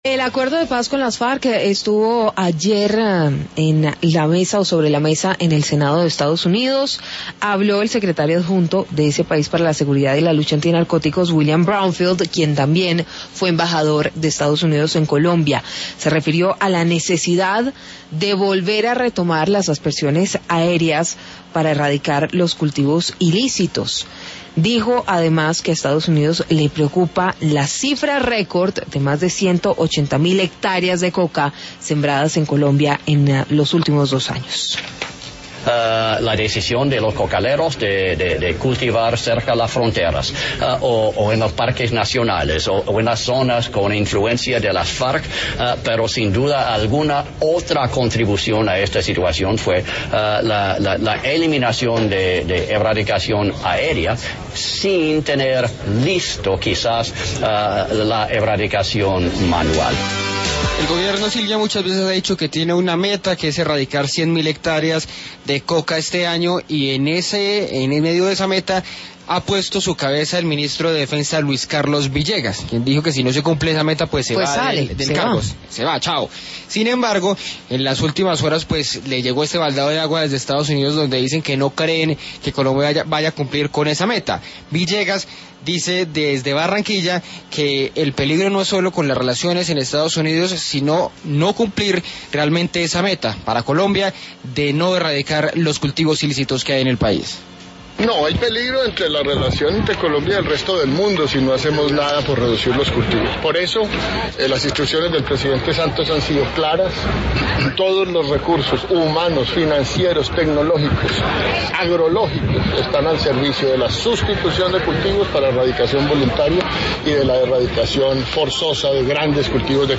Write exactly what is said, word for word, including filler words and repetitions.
El acuerdo de paz con las FARC estuvo ayer en la mesa o sobre la mesa en el Senado de Estados Unidos. Habló el secretario adjunto de ese país para la seguridad y la lucha antinarcóticos, William Brownfield, quien también fue embajador de Estados Unidos en Colombia. Se refirió a la necesidad de volver a retomar las aspersiones aéreas para erradicar los cultivos ilícitos. Dijo además que a Estados Unidos le preocupa la cifra récord de más de ciento ochenta mil hectáreas de coca sembradas en Colombia en los últimos dos años. Uh, la decisión de los cocaleros de, de, de cultivar cerca de las fronteras uh, o, o en los parques nacionales o, o en las zonas con influencia de las FARC, uh, pero sin duda alguna otra contribución a esta situación fue uh, la, la, la eliminación de, de erradicación aérea sin tener listo quizás uh, la erradicación manual. El gobierno, Silvia, muchas veces ha dicho que tiene una meta que es erradicar cien mil hectáreas de coca este año, y en ese, en el medio de esa meta ha puesto su cabeza el ministro de Defensa, Luis Carlos Villegas, quien dijo que si no se cumple esa meta pues se pues va sale, del, del se cargo, va. se va, chao. Sin embargo, en las últimas horas pues le llegó este baldado de agua desde Estados Unidos, donde dicen que no creen que Colombia vaya, vaya a cumplir con esa meta. Villegas dice desde Barranquilla que el peligro no es solo con las relaciones en Estados Unidos, sino no cumplir realmente esa meta para Colombia de no erradicar los cultivos ilícitos que hay en el país. No, hay peligro entre la relación entre Colombia y el resto del mundo si no hacemos nada por reducir los cultivos. Por eso, eh, las instrucciones del presidente Santos han sido claras. Todos los recursos humanos, financieros, tecnológicos, agrológicos están al servicio de la sustitución de cultivos para erradicación voluntaria y de la erradicación forzosa de grandes cultivos de